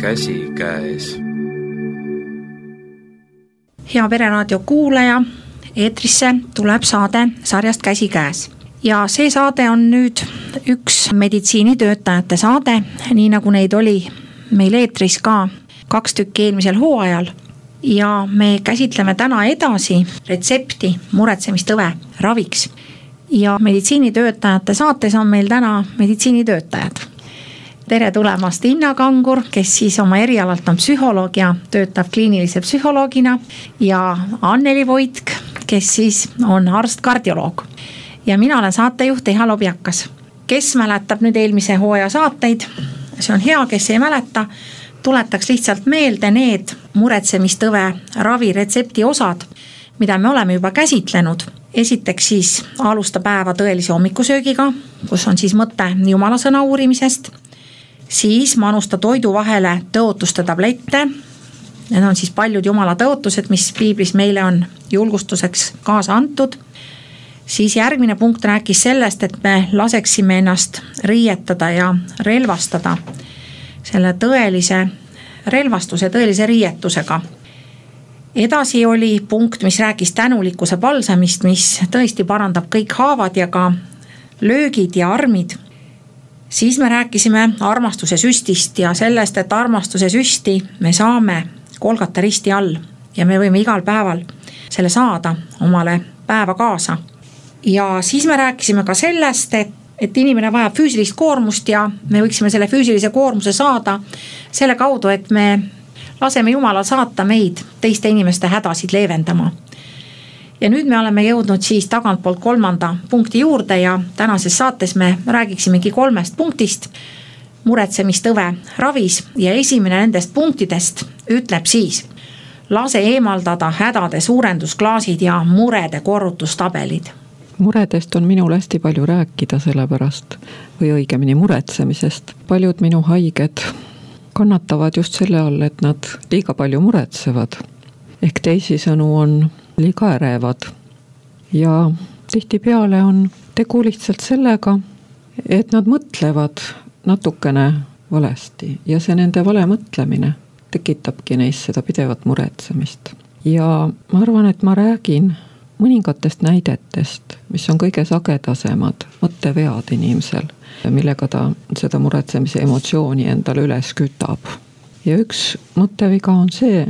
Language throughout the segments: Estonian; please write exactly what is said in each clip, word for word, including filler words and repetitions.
Käsi käes. Hea Pereraadio kuulaja, eetrisse tuleb saade sarjast Käsi käes. Ja see saade on nüüd üks meditsiinitöötajate saade, nii nagu neid oli meil eetris ka kaks tükki eelmisel hooajal. Ja me käsitleme täna edasi retsepti muretsemistõve raviks. Ja meditsiinitöötajate saates on meil täna meditsiinitöötajad. Tere tulemast Inna Kangur, kes siis oma erialalt on psühholoog ja töötab kliinilise psühholoogina, ja Anneli Voitk, kes siis on arst-kardioloog. Ja mina olen saatejuht Eha Lobjakas. Kes mäletab nüüd eelmise hooaja saateid? See on hea, kes ei mäleta. Tuletaks lihtsalt meelde need muretsemistõve ravi retsepti osad, mida me oleme juba käsitlenud. Esiteks siis alusta päeva tõelise hommikusöögiga, kus on siis mõte Jumala sõna uurimisest. Siis manusta toidu vahele tõotuste tablette. Need on siis paljud Jumala tõotused, mis piiblis meile on julgustuseks kaasa antud. Siis järgmine punkt rääkis sellest, et me laseksime ennast riietada ja relvastada selle tõelise relvastuse, tõelise riietusega. Edasi oli punkt, mis rääkis tänulikkuse palsamist, mis tõesti parandab kõik haavad ja ka löögid ja armid. Siis me rääkisime armastuse süstist ja sellest, et armastuse süsti me saame Kolgata risti all ja me võime igal päeval selle saada omale päeva kaasa. Ja siis me rääkisime ka sellest, et, et inimene vajab füüsilist koormust ja me võiksime selle füüsilise koormuse saada selle kaudu, et me laseme Jumalal saata meid teiste inimeste hädasid leevendama. Ja nüüd me oleme jõudnud siis tagantpoolt kolmanda punkti juurde ja tänases saates me räägiksimegi kolmest punktist muretsemistõve ravis ja esimene nendest punktidest ütleb siis: lase eemaldada hädade suurendusklaasid ja murede korrutustabelid. Muredest on minul hästi palju rääkida sellepärast või õigemini muretsemisest. Paljud minu haiged kannatavad just selle all, et nad liiga palju muretsevad. Ehk teisisõnu on liiga ärevad. Ja tihtipeale on tegu lihtsalt sellega, et nad mõtlevad natukene valesti ja see nende vale mõtlemine tekitabki neis seda pidevat muretsemist. Ja ma arvan, et ma räägin mõningatest näidetest, mis on kõige sagedasemad mõttevead inimesel, millega ta seda muretsemise emotsiooni endale üles kütab. Ja üks mõtteviga on see,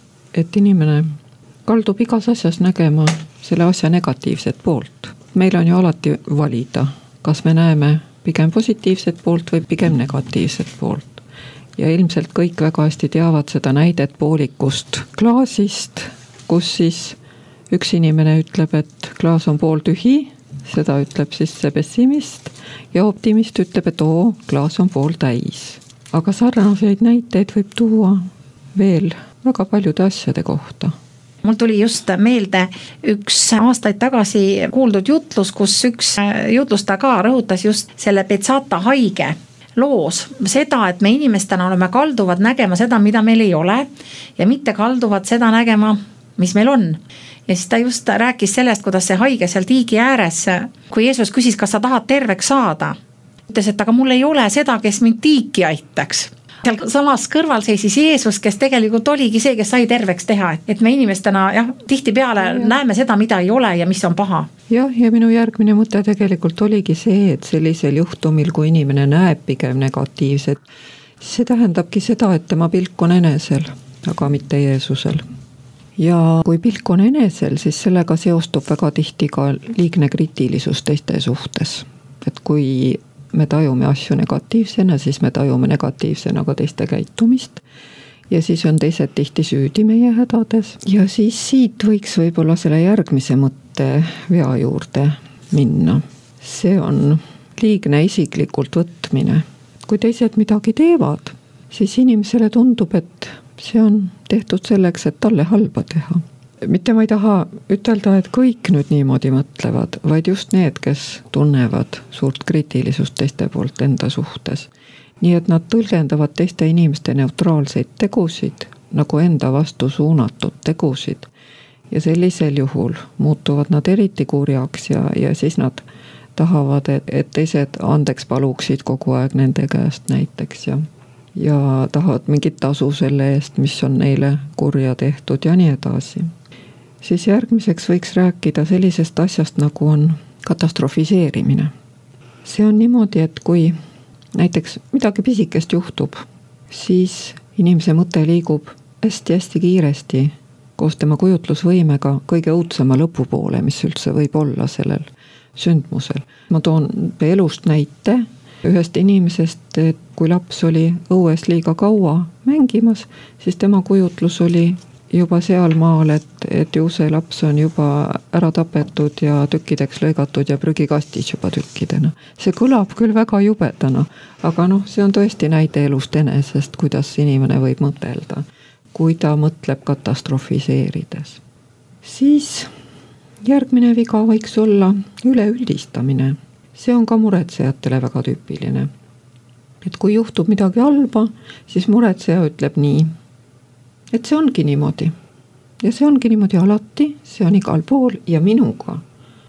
et inimene kaldub igas asjas nägema selle asja negatiivset poolt. Meil on ju alati valida, kas me näeme pigem positiivset poolt või pigem negatiivset poolt. Ja ilmselt kõik väga hästi teavad seda näidet poolikust klaasist, kus siis üks inimene ütleb, et klaas on pool tühi, seda ütleb siis see pessimist, ja optimist ütleb, et oo, klaas on pool täis. Aga sarnaseid näiteid võib tuua veel väga paljude asjade kohta. Mul tuli just meelde üks aastaid tagasi kuuldud jutlus, kus üks jutlusta ka rõhutas just selle Betsata haige loos seda, et me inimestena oleme kalduvad nägema seda, mida meil ei ole, ja mitte kalduvad seda nägema, mis meil on. Ja siis ta just rääkis sellest, kuidas see haige seal tiigi ääres, kui Jeesus küsis, kas sa tahad terveks saada, ütles, et aga mul ei ole seda, kes mind tiiki aitaks. Seal samas kõrval seisis Jeesus, kes tegelikult oligi see, kes sai terveks teha, et me inimestena jah, tihti peale ja, ja. näeme seda, mida ei ole ja mis on paha. Jah, ja minu järgmine mõte tegelikult oligi see, et sellisel juhtumil, kui inimene näeb pigem negatiivset, see tähendabki seda, et tema pilk on enesel, aga mitte Jeesusel. Ja kui pilk on enesel, siis sellega seostub väga tihti ka liigne kriitilisus teiste suhtes. Et kui me tajume asju negatiivsena, siis me tajume negatiivsena ka teiste käitumist. Ja siis on teised tihti süüdi meie hädades. Ja siis siit võiks võib-olla selle järgmise mõtte vea juurde minna. See on liigne isiklikult võtmine. Kui teised midagi teevad, siis inimesele tundub, et see on tehtud selleks, et talle halba teha. Mitte ma ei taha ütelda, et kõik nüüd niimoodi mõtlevad, vaid just need, kes tunnevad suurt kriitilisust teiste poolt enda suhtes. Nii et nad tõlgendavad teiste inimeste neutraalseid tegusid, nagu enda vastu suunatud tegusid. Ja sellisel juhul muutuvad nad eriti kurjaks ja, ja siis nad tahavad, et, et teised andeks paluksid kogu aeg nende käest näiteks. Ja, ja tahavad mingit tasu selle eest, mis on neile kurja tehtud ja nii edasi. Siis järgmiseks võiks rääkida sellisest asjast, nagu on katastrofiseerimine. See on niimoodi, et kui näiteks midagi pisikest juhtub, siis inimese mõte liigub hästi-hästi kiiresti koos tema kujutlusvõimega kõige õudsema lõpu poole, mis üldse võib olla sellel sündmusel. Ma toon elust näite ühest inimesest, et kui laps oli õues liiga kaua mängimas, siis tema kujutlus oli juba seal maal, et, et ju see laps on juba ära tapetud ja tükkideks lõigatud ja prügikastis juba tükkidena. See kõlab küll väga jubedana, aga noh, see on tõesti näide elust enesest, kuidas inimene võib mõtelda, kui ta mõtleb katastrofiseerides. Siis järgmine viga võiks olla üleüldistamine. See on ka muretsejatele väga tüüpiline. Et kui juhtub midagi halba, siis muretseja ütleb nii, et see ongi niimoodi. Ja see ongi niimoodi alati, see on igal pool ja minuga.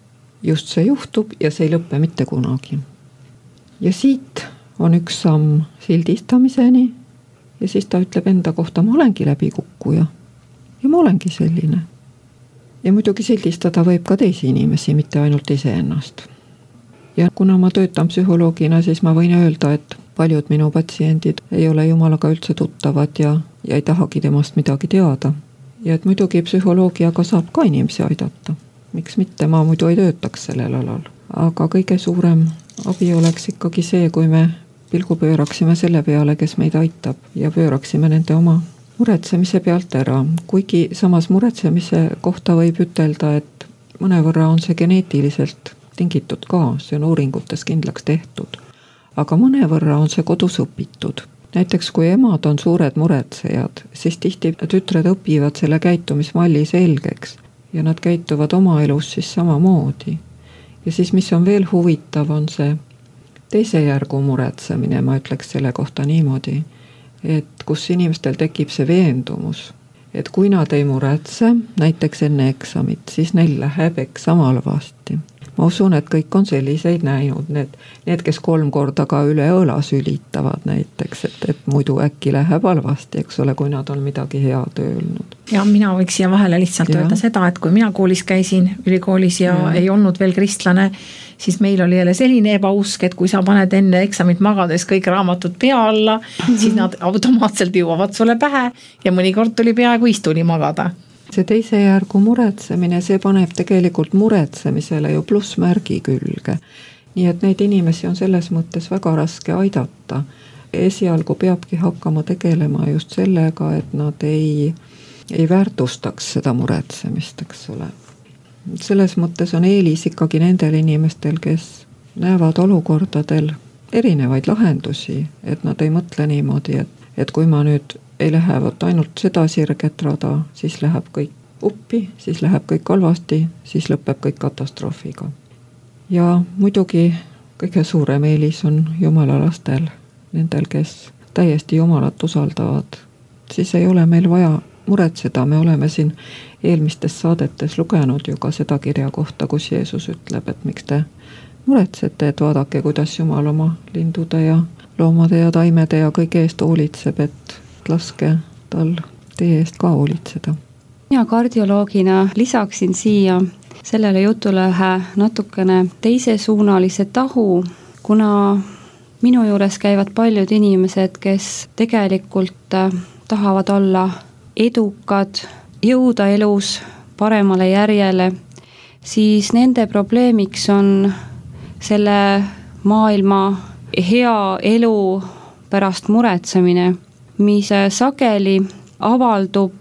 Just see juhtub ja see ei lõppe mitte kunagi. Ja siit on üks samm sildistamiseni ja siis ta ütleb enda kohta, ma olengi läbikukkuja ja ma olengi selline. Ja muidugi sildistada võib ka teisi inimesi, mitte ainult iseennast. Ja kuna ma töötan psühholoogina, siis ma võin öelda, et paljud minu patsiendid ei ole Jumalaga üldse tuttavad ja, ja ei tahagi temast midagi teada. Ja et muidugi psühholoogiaga saab ka inimesi aidata. Miks mitte, ma muidu ei töötaks sellel alal. Aga kõige suurem abi oleks ikkagi see, kui me pilgu pööraksime selle peale, kes meid aitab ja pööraksime nende oma muretsemise pealt ära. Kuigi samas muretsemise kohta võib ütelda, et mõnevõrra on see geneetiliselt tingitud ka, see on uuringutes kindlaks tehtud. Aga mõnevõrra on see kodus õpitud. Näiteks kui emad on suured muretsejad, siis tihti tütred õpivad selle käitumismalli selgeks ja nad käituvad oma elus siis samamoodi. Ja siis mis on veel huvitav, on see teise järgu muretsemine, ma ütleks selle kohta niimoodi, et kus inimestel tekib see veendumus, et kui nad ei muretse, näiteks enne eksamit, siis neil läheb eksam halvasti. Ma usun, et kõik on selliseid näinud, need, need kes kolm korda ka üle õla sülitavad näiteks, et, et muidu äkki läheb halvasti, eks ole, kui nad on midagi head öelnud. Ja mina võiks siia vahele lihtsalt ja. öelda seda, et kui mina koolis käisin, ülikoolis ja, ja ei olnud veel kristlane, siis meil oli jälle selline ebausk, et kui sa paned enne eksamit magades kõik raamatud pea alla, siis nad automaatselt jõuavad sulle pähe ja mõnikord tuli peaaegu istuni magada. See teise järgu muretsemine, see paneb tegelikult muretsemisele ju plussmärgi külge. Nii et neid inimesi on selles mõttes väga raske aidata. Esialgu peabki hakkama tegelema just sellega, et nad ei, ei väärtustaks seda muretsemist, eks ole. Selles mõttes on eelis ikkagi nendel inimestel, kes näevad olukordadel erinevaid lahendusi, et nad ei mõtle niimoodi, et, et kui ma nüüd ei lähe võt ainult seda sirget rada, siis läheb kõik uppi, siis läheb kõik halvasti, siis lõpeb kõik katastroofiga. Ja muidugi kõige suurem eelis on Jumala lastel, nendel, kes täiesti Jumalat usaldavad. Siis ei ole meil vaja muretseda, me oleme siin eelmistes saadetes lugenud ju ka seda kirja kohta, kus Jeesus ütleb, et miks te muretsete, et vaadake, kuidas Jumal oma lindude ja loomade ja taimede ja kõige eest hoolitseb, et laske tal teie eest ka hoolitseda. Mina kardioloogina lisaksin siia sellele jutule ühe natukene teisesuunalise tahu, kuna minu juures käivad paljud inimesed, kes tegelikult tahavad olla edukad, jõuda elus paremale järjele, siis nende probleemiks on selle maailma hea elu pärast muretsemine, mis sageli avaldub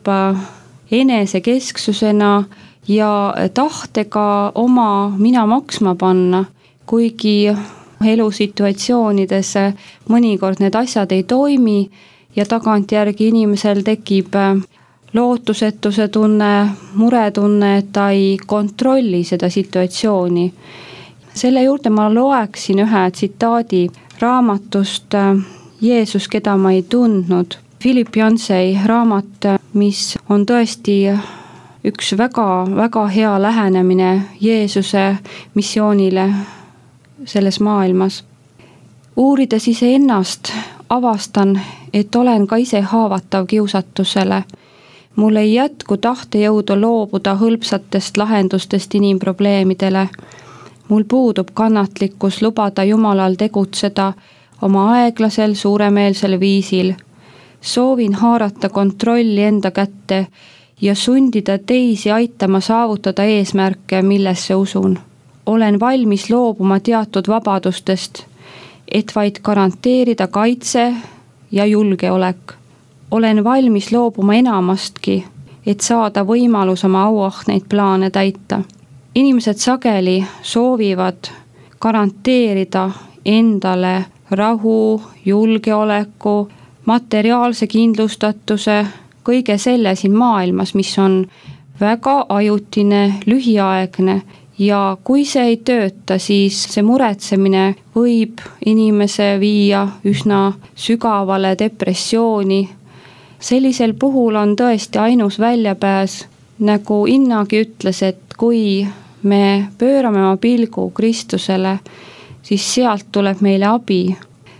enesekesksusena ja tahtega oma mina maksma panna, kuigi elusituatsioonides mõnikord need asjad ei toimi ja tagantjärgi inimesel tekib lootusetuse tunne, muretunne, et ta ei kontrolli seda situatsiooni. Selle juurde ma loeksin ühe tsitaadi raamatust Jeesus, keda ma ei tundnud. Philip Yancey raamat, mis on tõesti üks väga, väga hea lähenemine Jeesuse missioonile selles maailmas. Uurides iseennast, avastan, et olen ka ise haavatav kiusatusele. Mul ei jätku tahtejõudu loobuda hõlpsatest lahendustest inimprobleemidele. Mul puudub kannatlikkus lubada Jumalal tegutseda oma aeglasel suuremeelsel viisil. Soovin haarata kontrolli enda kätte ja sundida teisi aitama saavutada eesmärke, millesse usun. Olen valmis loobuma teatud vabadustest, et vaid garanteerida kaitse ja julgeolek. Olen valmis loobuma enamastki, et saada võimalus oma auahneid plaane täita. Inimesed sageli soovivad garanteerida endale rahu, julgeoleku, materiaalse kindlustatuse, kõige selle siin maailmas, mis on väga ajutine, lühiaegne ja kui see ei tööta, siis see muretsemine võib inimese viia üsna sügavale depressiooni. Sellisel puhul on tõesti ainus väljapääs, nagu Innagi ütles, et kui me pöörame oma pilgu Kristusele, siis sealt tuleb meile abi.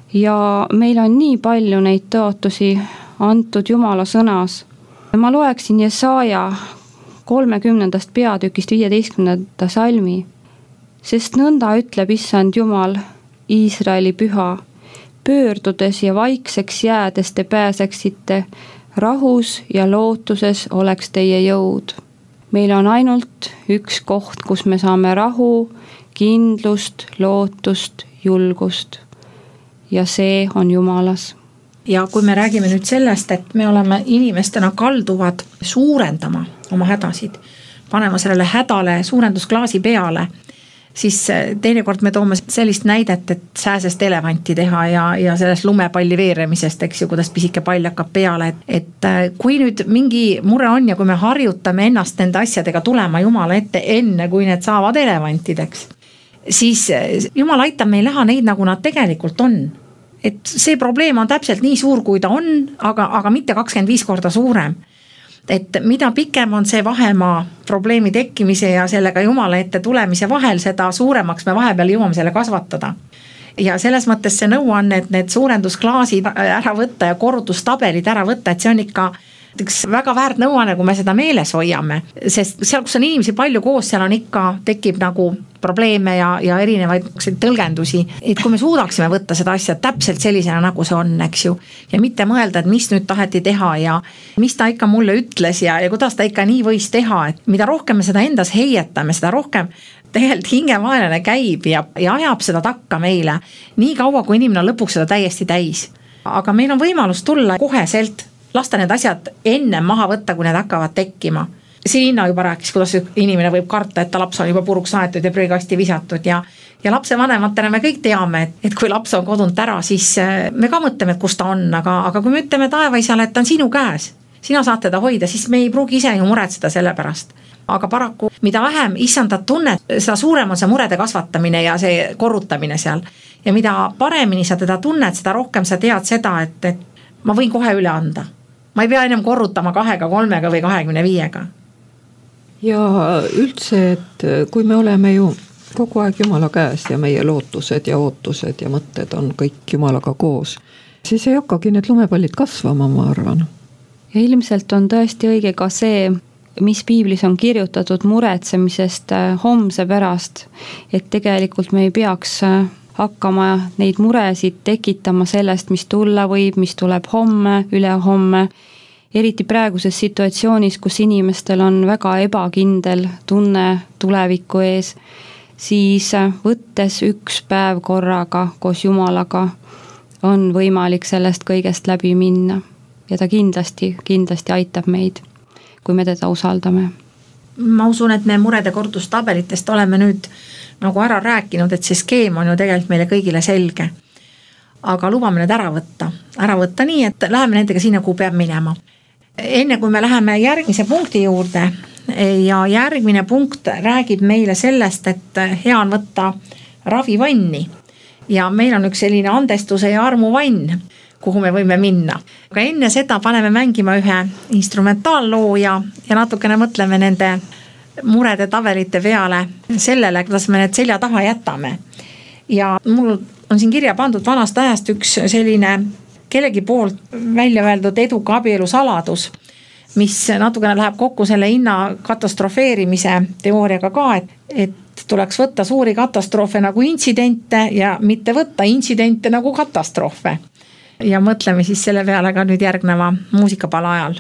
Ja meil on nii palju neid tõotusi antud Jumala sõnas. Ma loeksin Jesaja kolmekümnendast peatükist viieteistkümnenda salmi. Sest nõnda ütleb Issand Jumal, Iisraeli püha, pöördudes ja vaikseks jäädes te pääseksite, rahus ja lootuses oleks teie jõud. Meil on ainult üks koht, kus me saame rahu, kindlust, lootust, julgust. Ja see on Jumalas. Ja kui me räägime nüüd sellest, et me oleme inimestena kalduvad suurendama oma hädasid, panema sellele hädale suurendusklaasi peale, siis teinekord me toome sellist näidet, et sääsest elevanti teha ja, ja sellest lumepalli veeremisest, eks ju, kuidas pisike pall hakkab peale. Et, et kui nüüd mingi mure on ja kui me harjutame ennast nende asjadega tulema Jumala ette enne, kui need saavad elevantideks, siis Jumal aitab meil näha neid, nagu nad tegelikult on. Et see probleem on täpselt nii suur, kui ta on, aga, aga mitte kakskümmend viis korda suurem. Et mida pikem on see vahemaa probleemi tekkimise ja sellega Jumala ette tulemise vahel, seda suuremaks me vahepeal jõuame selle kasvatada. Ja selles mõttes see nõuanne, et need suurendusklaasid ära võtta ja korrutustabelid ära võtta, et see on ikka üks väga väärt nõuanne, kui me seda meeles hoiame. Sest seal, kus on inimesi palju koos, seal on ikka, tekib nagu probleeme ja, ja erinevaid tõlgendusi. Et kui me suudaksime võtta seda asja täpselt sellisena, nagu see on, eks ju, ja mitte mõelda, et mis nüüd taheti teha ja mis ta ikka mulle ütles ja, ja kuidas ta ikka nii võis teha, et mida rohkem me seda endas heietame, seda rohkem tegelikult hingevaenlane käib ja, ja ajab seda takka meile, nii kaua, kui inimene on lõpuks seda täiesti täis. Aga meil on võimalus tulla koheselt, lasta need asjad enne maha võtta, kui need hakkavad tekkima. Siin Inna juba rääkis, kuidas inimene võib karta, et ta laps on juba puruks aetud ja prügikasti visatud ja, ja lapse vanematena me kõik teame, et, et kui laps on kodunt ära, siis me ka mõtleme, et kus ta on, aga, aga kui me ütleme taevaisale, et ta on sinu käes, sina saad teda hoida, siis me ei pruugi ise ju muretseda selle pärast. Aga paraku, mida vähem issandat tunnet, seda suurem on see murede kasvatamine ja see korrutamine seal. Ja mida paremini sa teda tunnet, seda rohkem sa tead seda, et, et ma võin kohe üle anda. Ma ei pea enam korrutama kahega, kolmega või kahekümne viiega. Ja üldse, et kui me oleme ju kogu aeg Jumala käes ja meie lootused ja ootused ja mõtted on kõik Jumalaga koos, siis ei hakkagi need lumepallid kasvama, ma arvan. Ja ilmselt on tõesti õige ka see, mis piiblis on kirjutatud muretsemisest homse pärast, et tegelikult me ei peaks hakkama neid muresid tekitama sellest, mis tulla võib, mis tuleb homme, ülehomme. Eriti praeguses situatsioonis, kus inimestel on väga ebakindel tunne tuleviku ees, siis võttes üks päev korraga koos Jumalaga on võimalik sellest kõigest läbi minna. Ja ta kindlasti, kindlasti aitab meid, kui me teda usaldame. Ma usun, et me murede kordustabelitest oleme nüüd nagu ära rääkinud, et see skeem on ju tegelikult meile kõigile selge. Aga lubame need ära võtta. Ära võtta nii, et läheme nendega sinna, kuhu peab minema. Enne kui me läheme järgmise punkti juurde ja järgmine punkt räägib meile sellest, et hea on võtta ravivanni ja meil on üks selline andestuse ja armu vann, kuhu me võime minna. Aga enne seda paneme mängima ühe instrumentaalloo ja, ja natukene mõtleme nende murede tabelite peale sellele, kuidas me need selja taha jätame. Ja mul on siin kirja pandud vanast ajast üks selline kellegi poolt välja öeldud eduka abielu saladus, mis natukene läheb kokku selle hinna katastrofeerimise teooriaga ka, et, et tuleks võtta suuri katastroofe nagu intsidente ja mitte võtta intsidente nagu katastroofe. Ja mõtleme siis selle peale ka nüüd järgneva muusikapala ajal.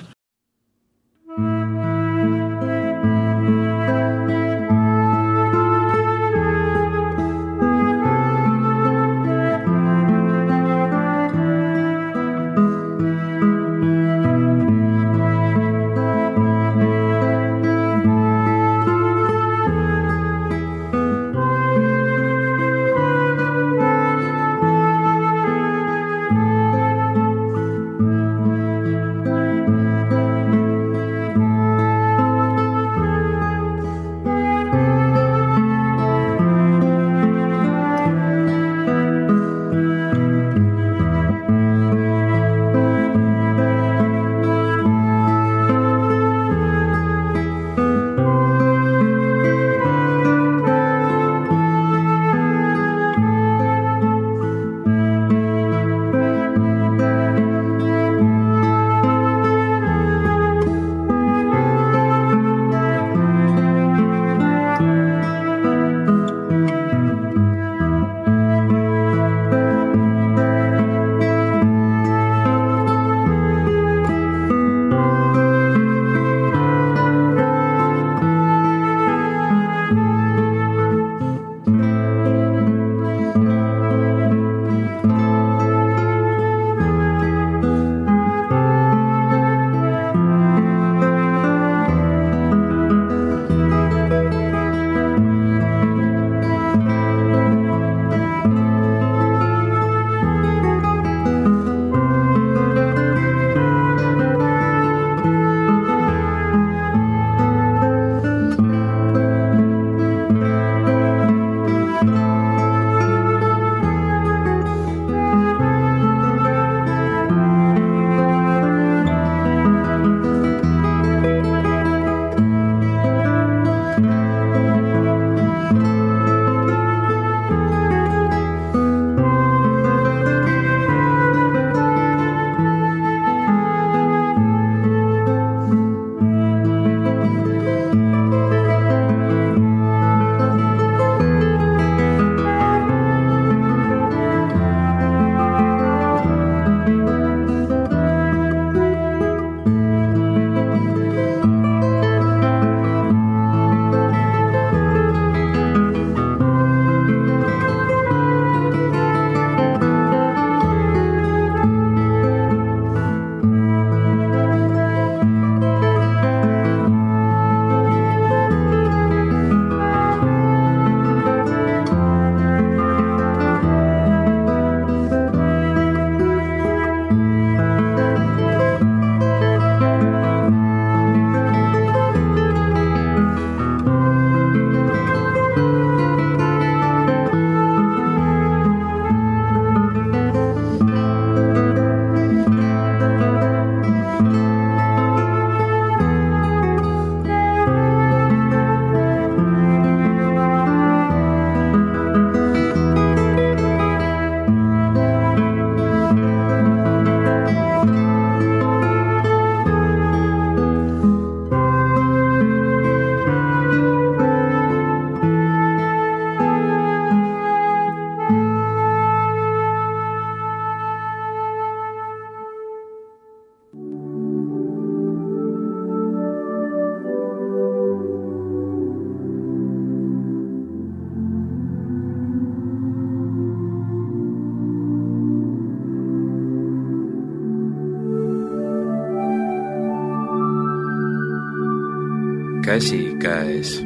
käsikäes.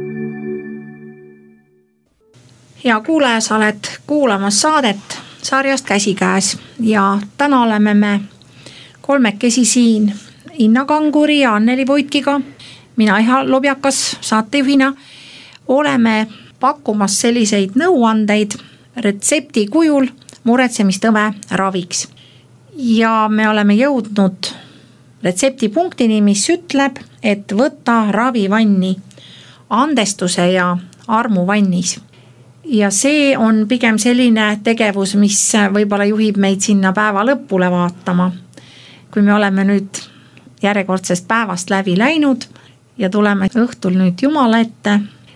Hea kuulaja, sa oled kuulamas saadet sarjast Käsikäes ja täna oleme me kolmekesi siin Inna Kanguri ja Anneli Voitkiga. Mina Iha Lobjakas saatejuhina oleme pakkumas selliseid nõuandeid retsepti kujul muretsemistõve raviks. Ja me oleme jõudnud retseptipunktini, mis ütleb, et võta ravivanni andestuse ja armu vannis. ja see on pigem selline tegevus, mis võib-olla juhib meid sinna päeva lõpule vaatama. Kui me oleme nüüd järjekordsest päevast läbi läinud ja tuleme õhtul nüüd Jumala ette,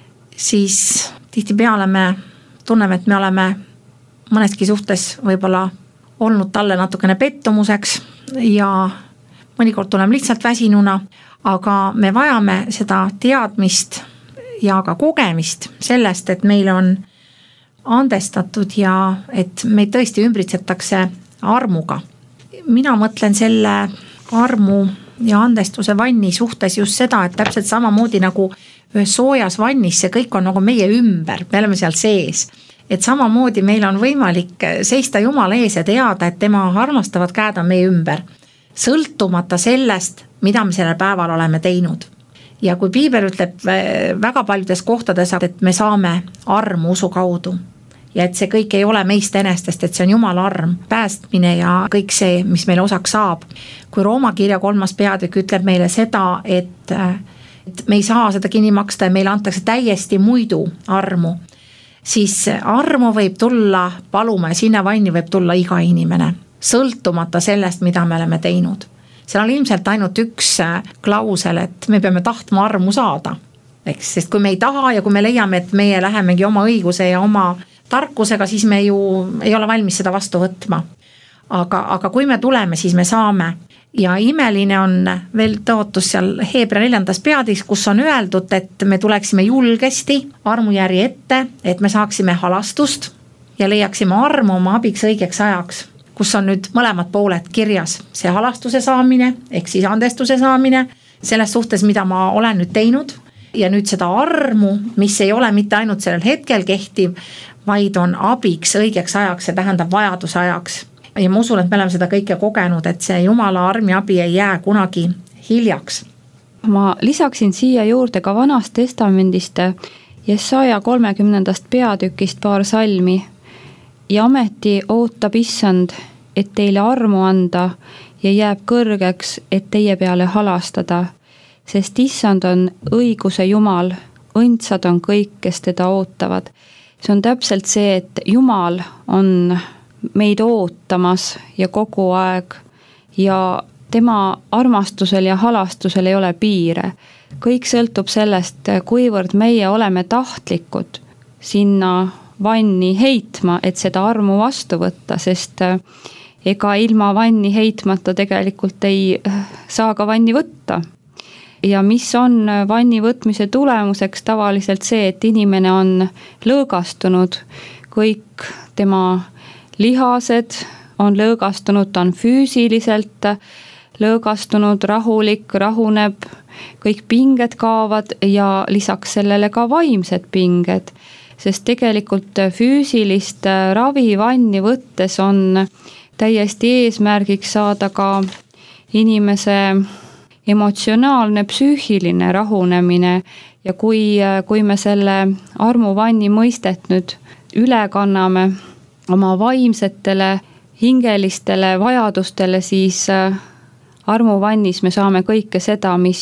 siis tihtipeale me tunneme, et me oleme mõneski suhtes võib-olla olnud talle natukene pettumuseks ja mõnikord tuleme lihtsalt väsinuna, aga me vajame seda teadmist ja ka kogemist sellest, et meil on andestatud ja et meid tõesti ümbritsetakse armuga. Mina mõtlen selle armu ja andestuse vanni suhtes just seda, et täpselt samamoodi nagu ühes soojas vannis, see kõik on nagu meie ümber, me oleme seal sees. Et samamoodi meil on võimalik seista Jumala ees ja teada, et tema armastavad käed on meie ümber, sõltumata sellest, mida me sellel päeval oleme teinud. Ja kui Piibel ütleb väga paljudes kohtades, et me saame armu usu kaudu ja et see kõik ei ole meist enestest, et see on Jumala arm, päästmine ja kõik see, mis meile osaks saab. Kui Rooma kirja kolmas peatükk ütleb meile seda, et, et me ei saa seda kinni maksta ja meile antakse täiesti muidu armu, siis armu võib tulla paluma ja sinna vanni võib tulla iga inimene, sõltumata sellest, mida me oleme teinud. Seal on ilmselt ainult üks klausel, et me peame tahtma armu saada. Eks, sest kui me ei taha ja kui me leiame, et meie lähemegi oma õiguse ja oma tarkusega, siis me ju ei ole valmis seda vastu võtma. Aga, aga kui me tuleme, siis me saame. Ja imeline on veel tõotus seal Heebrea neljandas peadis, kus on öeldud, et me tuleksime julgesti armujärje ette, et me saaksime halastust ja leiaksime armu oma abiks õigeks ajaks, kus on nüüd mõlemad pooled kirjas. See halastuse saamine, ehk siis andestuse saamine, selles suhtes, mida ma olen nüüd teinud, ja nüüd seda armu, mis ei ole mitte ainult sellel hetkel kehtiv, vaid on abiks õigeks ajaks, see tähendab vajaduse ajaks. Ja ma usun, et me oleme seda kõike kogenud, et see Jumala armi abi ei jää kunagi hiljaks. Ma lisaksin siia juurde ka Vanast testamendist Jesaja kolmekümnendast peatükist paar salmi. Ja ameti ootab issand, et teile armu anda ja jääb kõrgeks, et teie peale halastada. Sest issand on õiguse Jumal, õndsad on kõik, kes teda ootavad. See on täpselt see, et Jumal on meid ootamas ja kogu aeg ja tema armastusel ja halastusel ei ole piire. Kõik sõltub sellest, kuivõrd meie oleme tahtlikud sinna vanni heitma, et seda armu vastu võtta, sest ega ilma vanni heitmata tegelikult ei saa ka vanni võtta. Ja mis on vanni võtmise tulemuseks tavaliselt see, et inimene on lõõgastunud, kõik tema lihased on lõõgastunud, ta on füüsiliselt lõõgastunud, rahulik, rahuneb, kõik pinged kaovad ja lisaks sellele ka vaimsed pinged, sest tegelikult füüsilist ravi vanni võttes on täiesti eesmärgiks saada ka inimese emotsionaalne, psüühiline rahunemine ja kui, kui me selle armuvanni mõistet nüüd üle kanname oma vaimsetele, hingelistele vajadustele, siis armuvannis me saame kõike seda, mis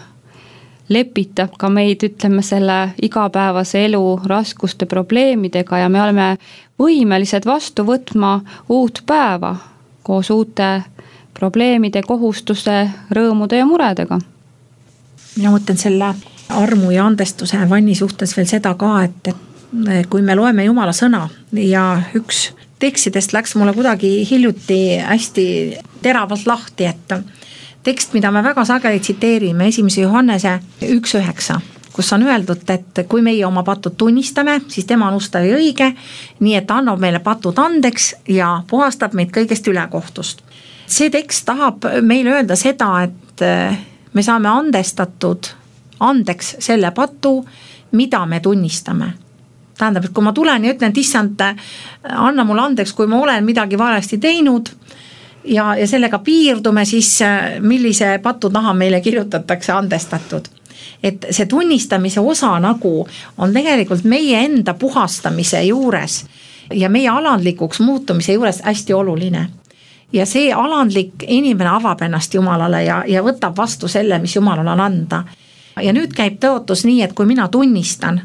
lepitab ka meid, ütleme, selle igapäevase elu raskuste probleemidega ja me oleme võimelised vastu võtma uut päeva koos uute probleemide, kohustuse, rõõmude ja muredega. Mina mõtlen selle armu ja andestuse vanni suhtes veel seda ka, et, et kui me loeme Jumala sõna ja üks tekstidest läks mulle kuidagi hiljuti hästi teravalt lahti, et tekst, mida me väga sageli tsiteerime, esimese Johannese üks üheksa, kus on öeldud, et kui meie oma patud tunnistame, siis tema on ustav ja õige, nii et annab meile patud andeks ja puhastab meid kõigest ülekohtust. See tekst tahab meile öelda seda, et me saame andestatud andeks selle patu, mida me tunnistame. Tähendab, et kui ma tulen ja ütlen, et issand, anna mulle andeks, kui ma olen midagi valesti teinud ja, ja sellega piirdume, siis millise patu taha meile kirjutatakse andestatud. Et see tunnistamise osa nagu on tegelikult meie enda puhastamise juures ja meie alandlikuks muutumise juures hästi oluline. Ja see alandlik inimene avab ennast Jumalale ja, ja võtab vastu selle, mis Jumalal on anda. Ja nüüd käib tõotus nii, et kui mina tunnistan,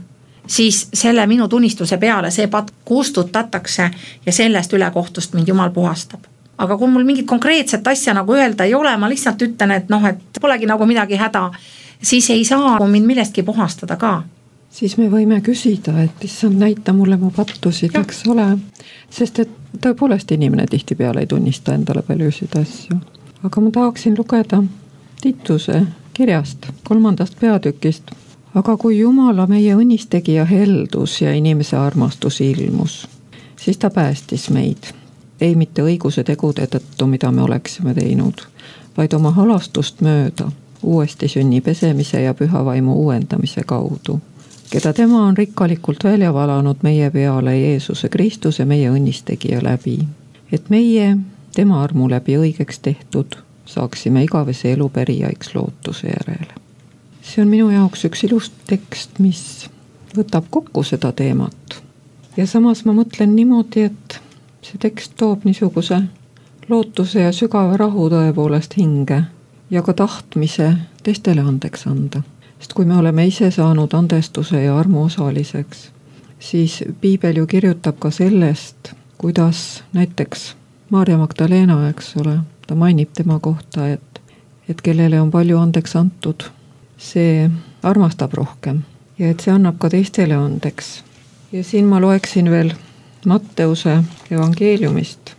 siis selle minu tunnistuse peale see patt kustutatakse ja sellest ülekohtust mind Jumal puhastab. Aga kui mul mingit konkreetset asja nagu öelda ei ole, ma lihtsalt ütlen, et noh, et polegi nagu midagi häda, siis ei saa mind millestki puhastada ka. Siis me võime küsida, et issand, näita mulle mu pattusid, eks ole, sest et tõepoolest inimene tihtipeale ei tunnista endale paljusid asju. Aga ma tahaksin lugeda Tiituse kirjast, kolmandast peatükist. Aga kui Jumala meie õnnistegija heldus ja inimese armastus ilmus, siis ta päästis meid. Ei mitte õiguse tegude tõttu, mida me oleksime teinud, vaid oma halastust mööda, uuesti sünni pesemise ja püha vaimu uuendamise kaudu, keda tema on rikkalikult välja valanud meie peale Jeesuse Kristuse meie õnnistegija läbi, et meie tema armu läbi õigeks tehtud saaksime igavese elu pärijaiks lootuse järele. See on minu jaoks üks ilus tekst, mis võtab kokku seda teemat. Ja samas ma mõtlen niimoodi, et see tekst toob niisuguse lootuse ja sügava rahu tõepoolest hinge ja ka tahtmise teistele andeks anda. Sest kui me oleme ise saanud andestuse ja armu osaliseks, siis Piibel ju kirjutab ka sellest, kuidas näiteks Maarja Magdalena, eks ole, ta mainib tema kohta, et, et kellele on palju andeks antud, see armastab rohkem ja et see annab ka teistele andeks. Ja siin ma loeksin veel Matteuse evangeeliumist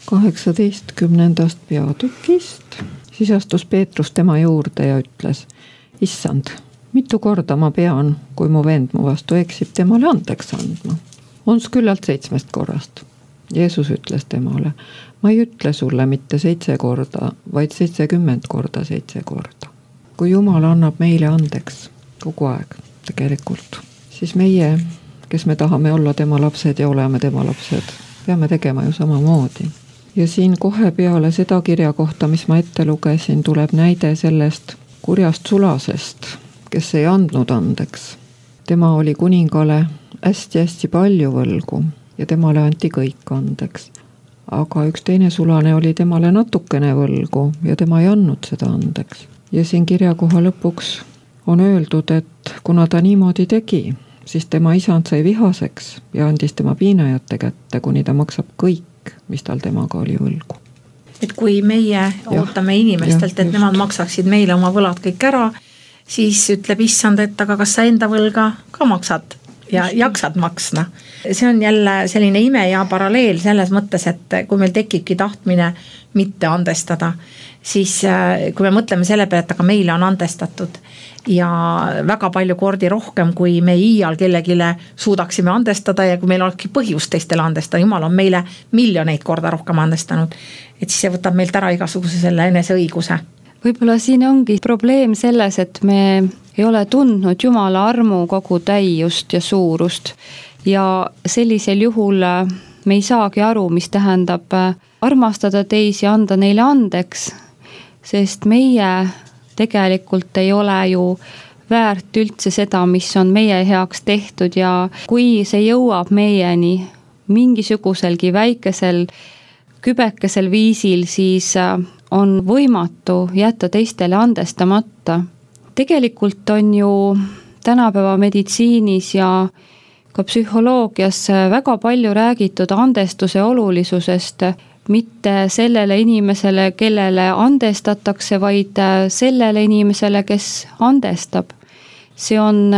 kaheksateistkümnendast peatükist. Siis astus Peetrus tema juurde ja ütles, issand, mitu korda ma pean, kui mu vend mu vastu eksib, temale andeks andma. Ons küllalt seitsmest korrast. Jeesus ütles temale, ma ei ütle sulle mitte seitse korda, vaid seitsekümmend korda seitse korda. Kui Jumal annab meile andeks kogu aeg tegelikult, siis meie, kes me tahame olla tema lapsed ja oleme tema lapsed, peame tegema ju samamoodi. Ja siin kohe peale seda kirja kohta, mis ma ette lugesin, tuleb näide sellest kurjast sulasest, kes ei andnud andeks. Tema oli kuningale hästi-hästi palju võlgu ja temale anti kõik andeks. Aga üks teine sulane oli temale natukene võlgu ja tema ei andnud seda andeks. Ja siin kirja koha lõpuks on öeldud, et kuna ta niimoodi tegi, siis tema isand sai vihaseks ja andis tema piinajate kätte, kuni ta maksab kõik, mis tal temaga oli võlgu. Et kui meie ja, ootame inimestelt, et nemad maksaksid meile oma võlad kõik ära, siis ütleb issand, et aga kas sa enda võlga ka maksad ja jaksad maksna. See on jälle selline ime ja paralleel selles mõttes, et kui meil tekibki tahtmine mitte andestada, siis kui me mõtleme selle peale, et aga meile on andestatud ja väga palju kordi rohkem, kui me iial kellegile suudaksime andestada ja kui meil olekski põhjust teistele andestada, Jumal on meile miljoneid korda rohkem andestanud, et siis see võtab meilt ära igasuguse selle eneseõiguse. Võib-olla siin ongi probleem selles, et me ei ole tundnud Jumala armu kogu täiust ja suurust ja sellisel juhul me ei saagi aru, mis tähendab armastada teisi, anda neile andeks, sest meie tegelikult ei ole ju väärt üldse seda, mis on meie heaks tehtud ja kui see jõuab meieni mingisuguselgi väikesel kübekesel viisil, siis on võimatu jätta teistele andestamata. Tegelikult on ju tänapäeva meditsiinis ja ka psühholoogias väga palju räägitud andestuse olulisusest, mitte sellele inimesele, kellele andestatakse, vaid sellele inimesele, kes andestab. See on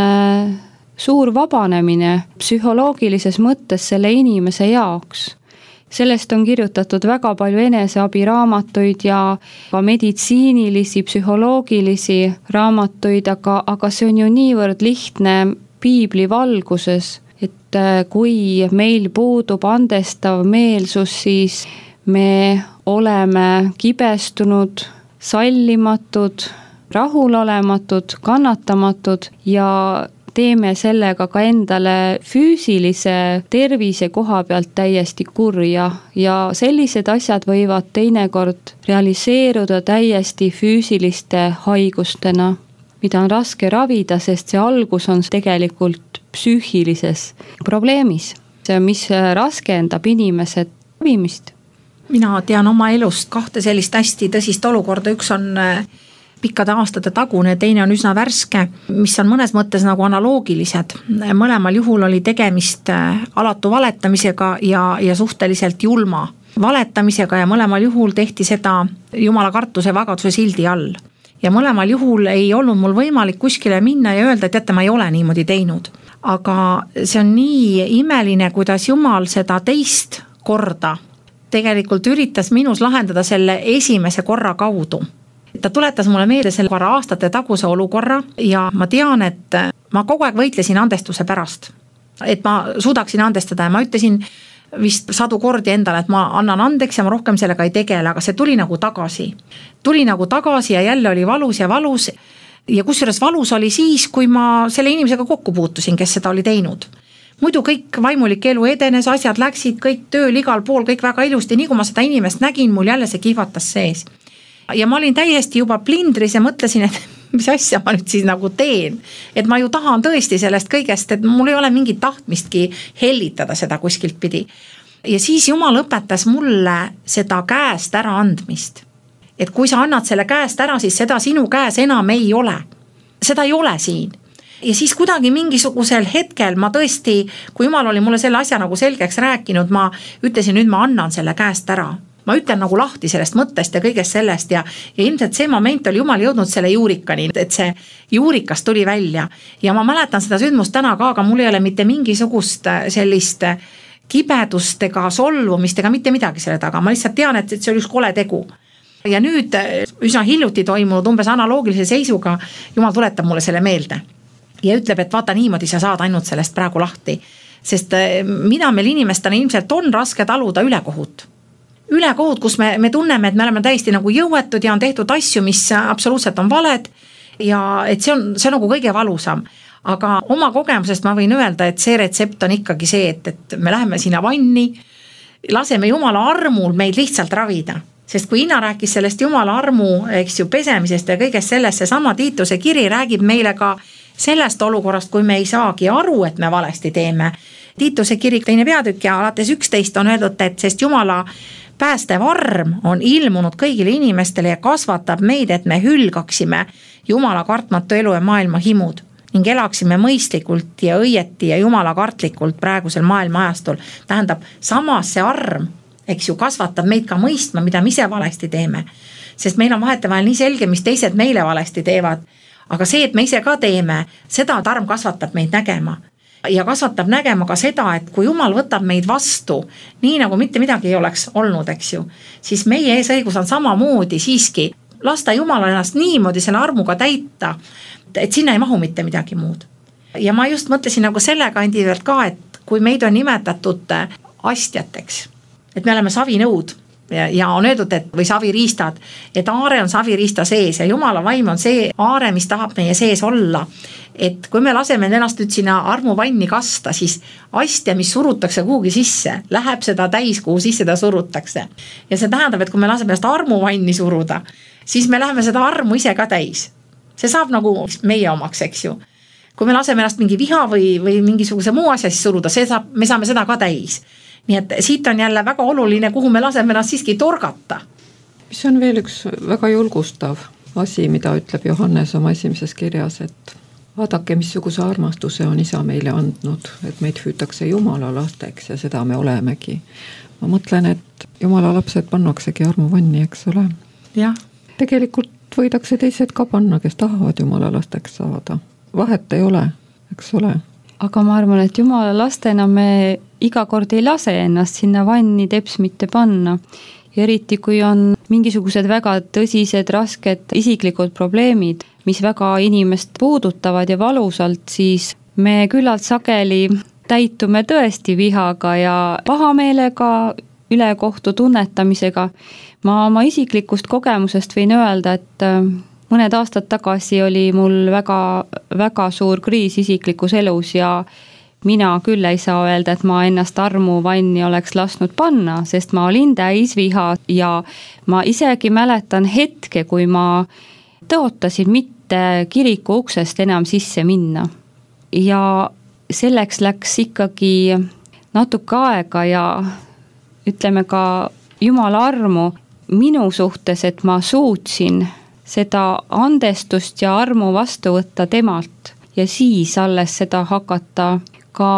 suur vabanemine psühholoogilises mõttes selle inimese jaoks. Sellest on kirjutatud väga palju eneseabiraamatuid ja ka meditsiinilisi, psühholoogilisi raamatuid, aga, aga see on ju niivõrd lihtne Piibli valguses, et kui meil puudub andestav meelsus, siis me oleme kibestunud, sallimatud, rahulolematud, kannatamatud ja teeme sellega ka endale füüsilise tervise koha pealt täiesti kurja ja sellised asjad võivad teinekord realiseeruda täiesti füüsiliste haigustena, mida on raske ravida, sest see algus on tegelikult psüühilises probleemis, mis raskendab inimese ravimist. Mina tean oma elust kahte sellist hästi tõsist olukorda, üks on pikkade aastate tagune, teine on üsna värske, mis on mõnes mõttes nagu analoogilised. Mõlemal juhul oli tegemist alatu valetamisega ja, ja suhteliselt julma valetamisega ja mõlemal juhul tehti seda jumala kartuse vagaduse sildi all. Ja mõlemal juhul ei olnud mul võimalik kuskile minna ja öelda, et jätte, ma ei ole niimoodi teinud. Aga see on nii imeline, kuidas Jumal seda teist korda tegelikult üritas minus lahendada selle esimese korra kaudu. Ta tuletas mulle meelde selle korra aastate taguse olukorra ja ma tean, et ma kogu aeg võitlesin andestuse pärast. Et ma suudaksin andestada ja ma ütlesin vist sadu kordi endale, et ma annan andeks ja ma rohkem sellega ei tegele, aga see tuli nagu tagasi. Tuli nagu tagasi ja jälle oli valus ja valus ja kusjuures valus oli siis, kui ma selle inimesega kokku puutusin, kes seda oli teinud. Muidu kõik vaimulik elu edenes, asjad läksid, kõik tööl igal pool, kõik väga ilusti, nii kui ma seda inimest nägin, mul jälle see kihvatas sees. Ja ma olin täiesti juba plindris ja mõtlesin, et mis asja ma nüüd siis nagu teen. Et ma ju tahan tõesti sellest kõigest, et mul ei ole mingit tahtmistki hellitada seda kuskilt pidi. Ja siis Jumal õpetas mulle seda käest ära andmist. Et kui sa annad selle käest ära, siis seda sinu käes enam ei ole. Seda ei ole siin. Ja siis kuidagi mingisugusel hetkel ma tõesti, kui Jumal oli mulle selle asja nagu selgeks rääkinud, ma ütlesin, nüüd ma annan selle käest ära. Ma ütlen nagu lahti sellest mõttest ja kõigest sellest ja, ja ilmselt see moment oli Jumal jõudnud selle juurikani, et see juurikas tuli välja. Ja ma mäletan seda sündmust täna ka, aga mul ei ole mitte mingisugust sellist kibedust ega solvumist ega mitte midagi selle taga. Ma lihtsalt tean, et see oli üks kole tegu. Ja nüüd üsna hiljuti toimunud umbes analoogilise seisuga Jumal tuletab mulle selle meelde. Ja ütleb, et vaata niimoodi sa saad ainult sellest praegu lahti. Sest mida meil inimestena ilmselt on raske taluda ülekohut. Ülekohut, kus me, me tunneme, et me oleme täiesti nagu jõuetud ja on tehtud asju, mis absoluutselt on valed ja et see on, see on nagu kõige valusam. Aga oma kogemusest ma võin öelda, et see retsept on ikkagi see, et, et me läheme sinna vanni, laseme Jumala armul meid lihtsalt ravida. Sest kui Ina rääkis sellest Jumala armu, eks ju, pesemisest ja kõigest sellest, see sama Tiituse kiri räägib meile ka sellest olukorrast, kui me ei saagi aru, et me valesti teeme. Tiituse kiri teine peatükk ja alates üksteist on öeldud, et sest Jumala päästev arm on ilmunud kõigile inimestele ja kasvatab meid, et me hülgaksime Jumala kartmatu elu ja maailma himud ning elaksime mõistlikult ja õieti ja Jumala kartlikult praegusel maailma ajastul. Tähendab, samas see arm, eks ju, kasvatab meid ka mõistma, mida me ise valesti teeme. Sest meil on vahetevahel nii selge, mis teised meile valesti teevad. Aga see, et me ise ka teeme, seda arm kasvatab meid nägema. Ja kasvatab nägema ka seda, et kui Jumal võtab meid vastu, nii nagu mitte midagi ei oleks olnud, eks ju, siis meie eesõigus on samamoodi siiski lasta Jumalal ennast niimoodi selle armuga täita, et sinna ei mahu mitte midagi muud. Ja ma just mõtlesin nagu selle kandi pealt ka, et kui meid on nimetatud astjateks, et me oleme savinõud ja, ja on öeldud, et või saviriistad, et aare on saviriista sees ja Jumala vaim on see aare, mis tahab meie sees olla. Et kui me laseme ennast nüüd sinna armuvanni kasta, siis astja, mis surutakse kuhugi sisse, läheb seda täis, kuhu sisse ta surutakse. Ja see tähendab, et kui me laseme ennast armuvanni suruda, siis me läheme seda armu ise ka täis. See saab nagu meie omaks, eks ju. Kui me laseme ennast mingi viha või, või mingisuguse muu asja siis suruda, see saab, me saame seda ka täis. Nii et siit on jälle väga oluline, kuhu me laseme ennast siiski torgata. Mis on veel üks väga julgustav asi, mida ütleb Johannes oma esimeses kirjas, et vaadake, missuguse armastuse on isa meile andnud, et meid hüütakse Jumala lasteks ja seda me olemegi. Ma mõtlen, et Jumala lapsed pannaksegi armuvanni, eks ole. Ja. Tegelikult võidakse teised ka panna, kes tahavad Jumala lasteks saada. Vahet ei ole, eks ole. Aga ma arvan, et Jumala lastena me iga kord ei lase ennast sinna vanni teps mitte panna. Ja eriti kui on mingisugused väga tõsised, rasked isiklikud probleemid, mis väga inimest puudutavad ja valusalt, siis me küllalt sageli täitume tõesti vihaga ja pahameelega, ülekohtu tunnetamisega. Ma oma isiklikust kogemusest võin öelda, et mõned aastad tagasi oli mul väga, väga suur kriis isiklikus elus ja mina küll ei saa öelda, et ma ennast armuvanni oleks lasknud panna, sest ma olin täis viha ja ma isegi mäletan hetke, kui ma tõotasin mitte kiriku uksest enam sisse minna. Ja selleks läks ikkagi natuke aega ja ütleme ka Jumala armu minu suhtes, et ma suutsin seda andestust ja armu vastu võtta temalt ja siis alles seda hakata ka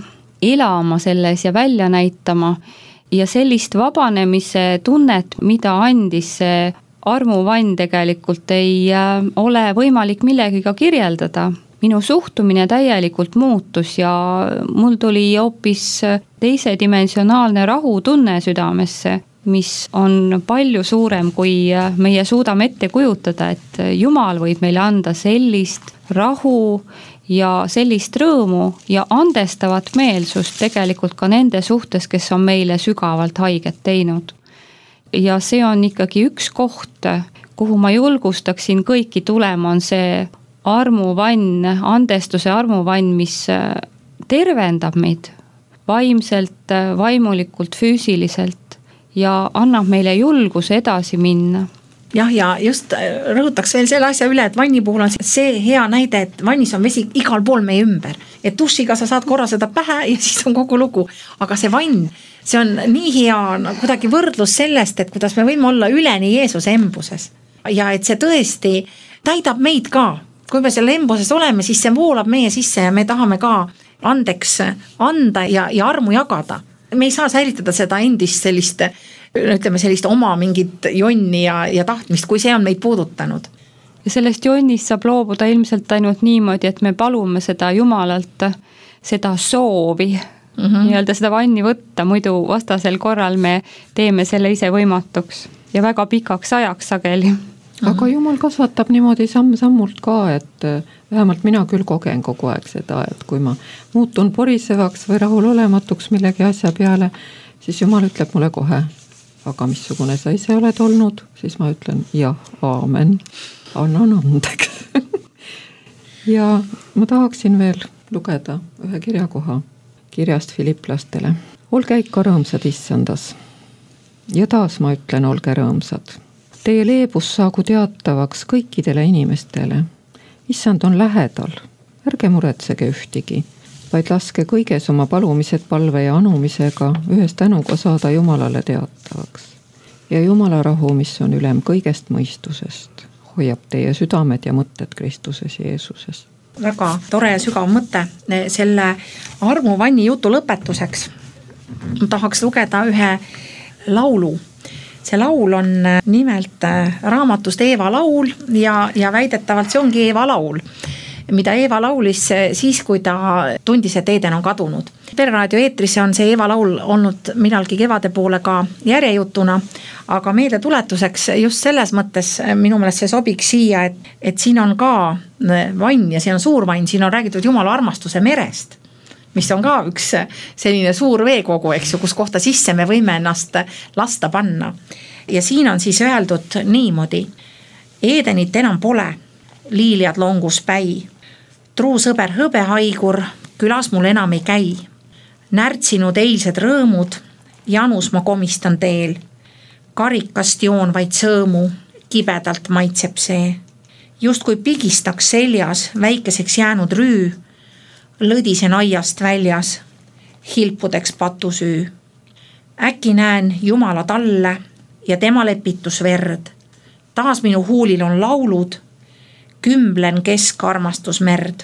elama selles ja välja näitama ja sellist vabanemise tunnet, mida andis see armuvann, tegelikult ei ole võimalik millegiga kirjeldada. Minu suhtumine täielikult muutus ja mul tuli hoopis teisedimensionaalne rahutunne südamesse, mis on palju suurem, kui meie suudame ette kujutada, et Jumal võib meile anda sellist rahu ja sellist rõõmu ja andestavat meelsust tegelikult ka nende suhtes, kes on meile sügavalt haiget teinud. Ja see on ikkagi üks koht, kuhu ma julgustaksin kõiki tulema, on see armuvann, andestuse armuvann, mis tervendab meid vaimselt, vaimulikult, füüsiliselt ja annab meile julguse edasi minna. Jah, ja just rõhutaks veel selle asja üle, et vanni puhul on see hea näide, et vannis on vesi igal pool meie ümber. Et dušiga sa saad korra seda pähe ja siis on kogu lugu. Aga see vann, see on nii hea no, kuidagi võrdlus sellest, et kuidas me võime olla üleni Jeesuse embuses. Ja et see tõesti täidab meid ka. Kui me selle embuses oleme, siis see voolab meie sisse ja me tahame ka andeks anda ja, ja armu jagada. Me ei saa säilitada seda endist sellist, ütleme sellist oma mingit jonni ja, ja tahtmist, kui see on meid puudutanud. Ja sellest jonnist saab loobuda ilmselt ainult niimoodi, et me palume seda Jumalalt, seda soovi, mm-hmm. nii-öelda seda vanni võtta, muidu vastasel korral me teeme selle ise võimatuks ja väga pikaks ajaks sageli. Aga Jumal kasvatab niimoodi samm-sammult ka, et vähemalt mina küll kogen kogu aeg seda, et kui ma muutun porisevaks või rahulolematuks millegi asja peale, siis Jumal ütleb mulle kohe, aga missugune sa ise oled olnud, siis ma ütlen jah, aamen, annan andeks. Ja ma tahaksin veel lugeda ühe kirjakoha kirjast Filiplastele. Olge ikka rõõmsad issandas. Ja taas ma ütlen, olge rõõmsad. Teie leebus saagu teatavaks kõikidele inimestele. Issand on lähedal, ärge muretsege ühtigi, vaid laske kõiges oma palumised palve ja anumisega ühes tänuga saada Jumalale teatavaks. Ja Jumala rahu, mis on ülem kõigest mõistusest, hoiab teie südamed ja mõtted Kristuses Jeesuses. Väga tore ja sügav mõte selle armuvanni jutu lõpetuseks. Ma tahaks lugeda ühe laulu. See laul on nimelt raamatust Eeva laul ja, ja väidetavalt see ongi Eeva laul, mida Eeva laulis siis, kui ta tundis, et Eeden on kadunud. Pereraadio eetrisse on see Eeva laul olnud millalgi kevade poole ka järjejutuna, aga meelde tuletuseks just selles mõttes minu meelest see sobiks siia, et, et siin on ka vann ja siin on suur vann, siin on räägitud Jumala armastuse merest, mis on ka üks selline suur veekogu, eks ju, kus kohta sisse me võime ennast lasta panna. Ja siin on siis öeldud niimoodi. Eedenit enam pole, liiliad longus päi. Truu sõber hõbehaigur, külas mul enam ei käi. Närtsinud eilsed rõõmud, janus ma komistan teel. Karikast joon vaid sõõmu, kibedalt maitseb see. Just kui pigistaks seljas väikeseks jäänud rüü, lõdisen aiast väljas, hilpudeks patusüü. Äkki näen Jumala talle ja tema lepitusverd. Taas minu huulil on laulud, kümblen kesk armastusmerd.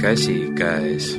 käsikäes.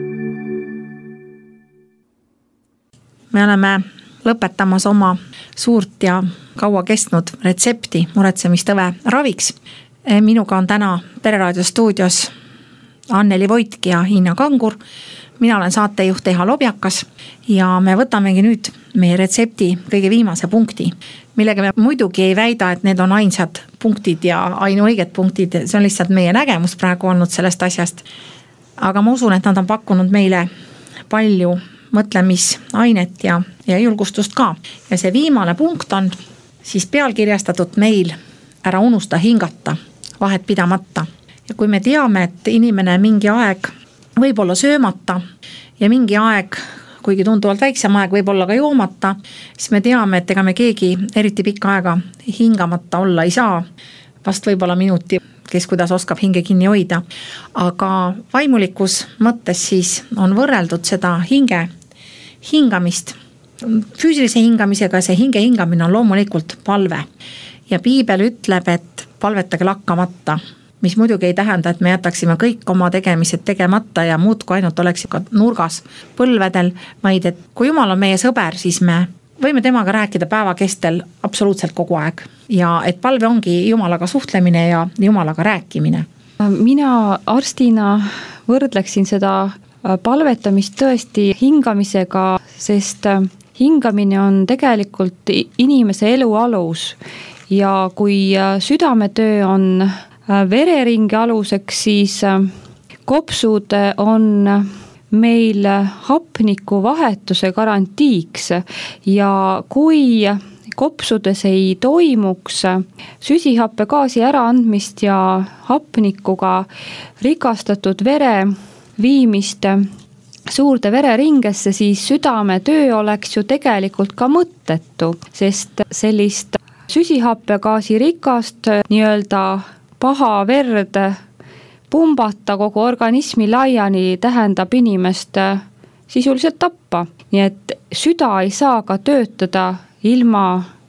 Me oleme lõpetamas oma suurt ja kaua kestnud retsepti muretsemistõve raviks. Minuga on täna Pereraadio stuudios Anneli Voitk ja Hiina Kangur. Mina olen saatejuht Eha Lobjakas ja me võtamegi nüüd meie retsepti kõige viimase punkti, millega me muidugi ei väida, et need on ainsad punktid ja ainuõiged punktid. See on lihtsalt meie nägemus praegu olnud sellest asjast. Aga ma usun, et nad on pakkunud meile palju mõtlemisainet ja, ja julgustust ka. Ja see viimane punkt on siis pealkirjastatud meil ära unusta hingata, vahet pidamata. Ja kui me teame, et inimene mingi aeg võib olla söömata ja mingi aeg, kuigi tunduvalt väiksem aeg võib olla ka joomata, siis me teame, et ega me keegi eriti pikka aega hingamata olla ei saa. Vast võib-olla minuti, kes kuidas oskab hinge kinni hoida. Aga vaimulikus mõttes siis on võrreldud seda hinge hingamist füüsilise hingamisega. See hinge hingamine on loomulikult palve. Ja piibel ütleb, et palvetage lakkamata, mis muidugi ei tähenda, et me jätaksime kõik oma tegemised tegemata ja muud kui ainult oleksime nurgas põlvedel, vaid et kui Jumal on meie sõber, siis me võime temaga rääkida päeva kestel absoluutselt kogu aeg. Ja et palve ongi Jumalaga suhtlemine ja Jumalaga rääkimine. Mina arstina võrdleksin seda palvetamist tõesti hingamisega, sest hingamine on tegelikult inimese elu alus. Ja kui südametöö on vereringe aluseks, siis kopsud on meil hapniku vahetuse garantiiks ja kui kopsudes ei toimuks süsihappegaasi äraandmist ja hapnikuga rikastatud vere viimist suurde vereringesse, siis südametöö oleks ju tegelikult ka mõttetu, sest sellist süsihappegaasi rikast nii-öelda paha verd pumbata kogu organismi laiani tähendab inimest sisuliselt tappa. Nii et süda ei saa ka töötada ilma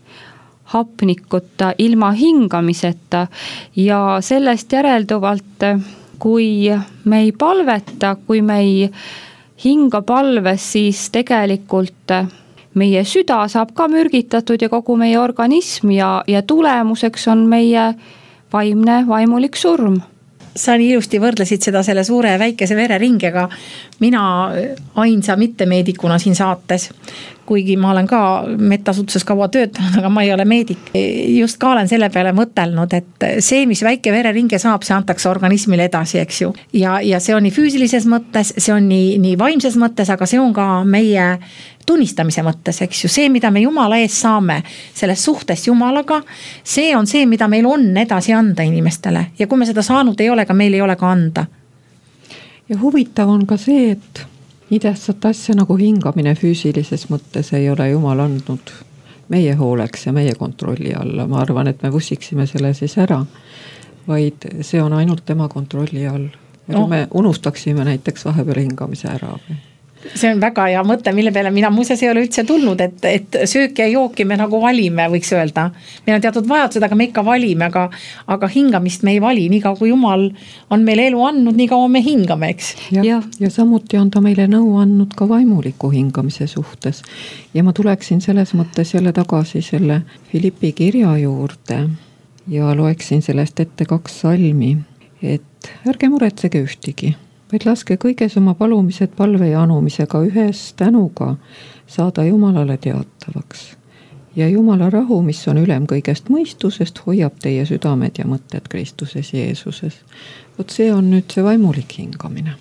hapnikuta, ilma hingamiseta ja sellest järelduvalt, kui me ei palveta, kui me ei hinga palves, siis tegelikult meie süda saab ka mürgitatud ja kogu meie organism ja, ja tulemuseks on meie vaimne, vaimulik surm. Sa nii ilusti võrdlesid seda selle suure ja väikese vereringega. Mina ainsa mittemeedikuna siin saates, kuigi ma olen ka metasutuses kaua töötanud, aga ma ei ole meedik. Just ka olen selle peale mõtelnud, et see, mis väike vereringe saab, see antakse organismile edasi, eks ju. Ja, ja see on nii füüsilises mõttes, see on nii, nii vaimses mõttes, aga see on ka meie tunnistamise mõttes, eks ju. See, mida me Jumala ees saame selles suhtes Jumalaga, see on see, mida meil on edasi anda inimestele. Ja kui me seda saanud ei ole, ka meil ei ole ka anda. Ja huvitav on ka see, et nii tähtsat asja nagu hingamine füüsilises mõttes ei ole Jumal andnud meie hooleks ja meie kontrolli alla. Ma arvan, et me vussiksime selle siis ära, vaid see on ainult tema kontrolli all. Ja kui me unustaksime näiteks vahepeal hingamise ära. See on väga hea mõte, mille peale mina muuseas ei ole üldse tulnud, et, et söök ja jooki me nagu valime, võiks öelda. Meil on teatud vajadused, aga me ikka valime, aga, aga hingamist me ei vali. Nii kaua kui Jumal on meile elu andnud, nii kaua me hingame, eks. Ja, ja. ja samuti on ta meile nõu andnud ka vaimuliku hingamise suhtes. Ja ma tuleksin selles mõttes jälle tagasi selle Filippi kirja juurde ja loeksin sellest ette kaks salmi, et ärge muretsege ühtigi, vaid laske kõiges oma palumised palve ja anumisega ühes tänuga saada Jumalale teatavaks. Ja Jumala rahu, mis on ülem kõigest mõistusest, hoiab teie südamed ja mõtted Kristuses Jeesuses. Vot see on nüüd see vaimulik hingamine.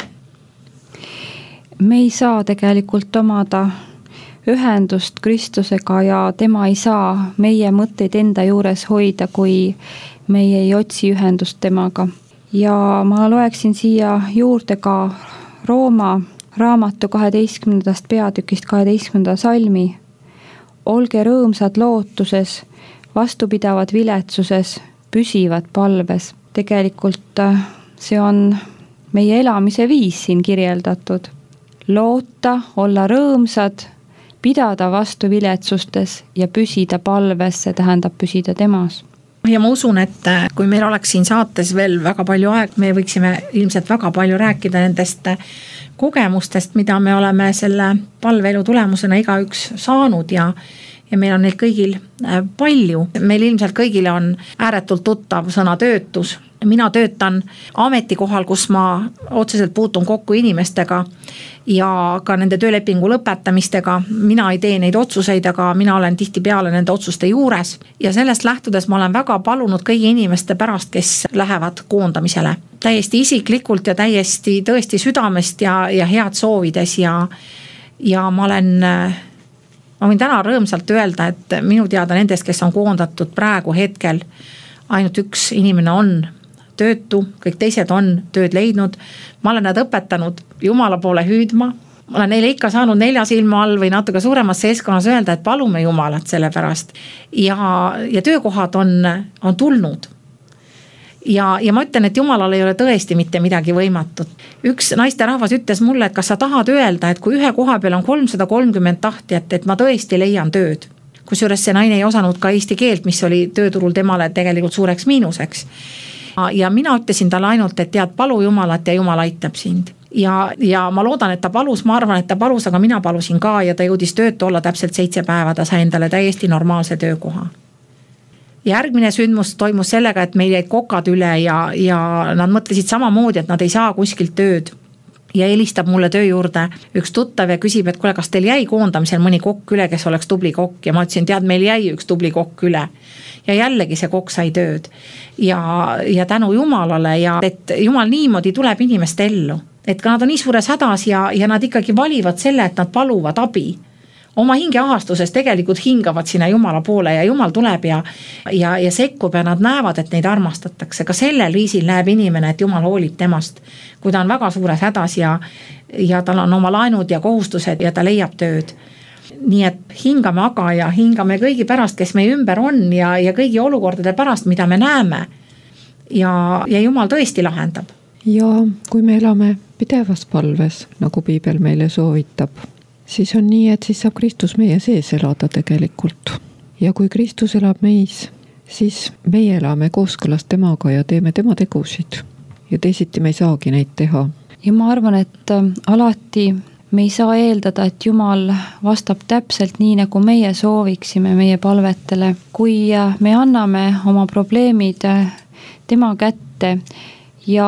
Me ei saa tegelikult omada ühendust Kristusega ja tema ei saa meie mõtteid enda juures hoida, kui meie ei otsi ühendust temaga. Ja ma loeksin siia juurde ka Rooma raamatu kaheteistkümnendast peatükist kaheteistkümnenda salmi. Olge rõõmsad lootuses, vastupidavad viletsuses, püsivad palves. Tegelikult see on meie elamise viis siin kirjeldatud. Loota, olla rõõmsad, pidada vastu viletsustes ja püsida palves, see tähendab püsida temas. ja ma usun, et kui meil oleks siin saates veel väga palju aeg, me võiksime ilmselt väga palju rääkida nendest kogemustest, mida me oleme selle palveelu tulemusena igaüks saanud ja ja meil on neid kõigil palju. Meil ilmselt kõigile on ääretult tuttav sõna töötus. Mina töötan ametikohal, kus ma otseselt puutun kokku inimestega ja ka nende töölepingu lõpetamistega. Mina ei tee neid otsuseid, aga mina olen tihtipeale nende otsuste juures. Ja sellest lähtudes ma olen väga palunud kõigi inimeste pärast, kes lähevad koondamisele. Täiesti isiklikult ja täiesti tõesti südamest ja, ja head soovides ja, ja ma olen... Ma võin täna rõõmsalt öelda, et minu teada nendest, kes on koondatud praegu hetkel, ainult üks inimene on töötu, kõik teised on tööd leidnud. Ma olen nad õpetanud Jumala poole hüüdma. Ma olen neile ikka saanud nelja silma all või natuke suuremas seeskonnas öelda, et palume Jumalat selle pärast. Ja, ja töökohad on, on tulnud. Ja, ja ma ütlen, et Jumalal ei ole tõesti mitte midagi võimatut. Üks naisterahvas ütles mulle, et kas sa tahad öelda, et kui ühe koha peal on kolmsada kolmkümmend tahtjat, et ma tõesti leian tööd. Kusjuures see naine ei osanud ka eesti keelt, mis oli tööturul temale tegelikult suureks miinuseks. Ja mina ütlesin talle ainult, et tead, palu Jumalat ja Jumal aitab sind. Ja, ja ma loodan, et ta palus, ma arvan, et ta palus, aga mina palusin ka ja ta jõudis töötu olla täpselt seitse päeva, ta sai endale täiesti normaalse töökoha. Järgmine sündmus toimus sellega, et meil jäid kokad üle ja, ja nad mõtlesid samamoodi, et nad ei saa kuskilt tööd. Ja helistab mulle töö juurde üks tuttav ja küsib, et kuule, kas teil jäi koondamisel mõni kokk üle, kes oleks tubli kokk. Ja ma ütlesin, tead, meil jäi üks tubli kokk üle. Ja jällegi see kokk sai tööd. Ja, ja tänu Jumalale ja et Jumal niimoodi tuleb inimeste ellu. Et ka nad on nii suures hädas ja, ja nad ikkagi valivad selle, et nad paluvad abi. Oma hingeahastuses tegelikult hingavad sinna Jumala poole ja Jumal tuleb ja, ja, ja sekkub ja nad näevad, et neid armastatakse. Ka sellel viisil näeb inimene, et Jumal hoolib temast, kui ta on väga suures hädas ja, ja tal on oma laenud ja kohustused ja ta leiab tööd. Nii et hingame aga ja hingame kõigi pärast, kes meie ümber on ja, ja kõigi olukordade pärast, mida me näeme. Ja, ja Jumal tõesti lahendab. Ja kui me elame pidevas palves, nagu Piibel meile soovitab, siis on nii, et siis saab Kristus meie sees elada tegelikult. Ja kui Kristus elab meis, siis meie elame kooskõlas temaga ja teeme tema tegusid. Ja teisiti me ei saagi neid teha. Ja ma arvan, et alati me ei saa eeldada, et Jumal vastab täpselt nii, nagu meie sooviksime meie palvetele. Kui me anname oma probleemid tema kätte ja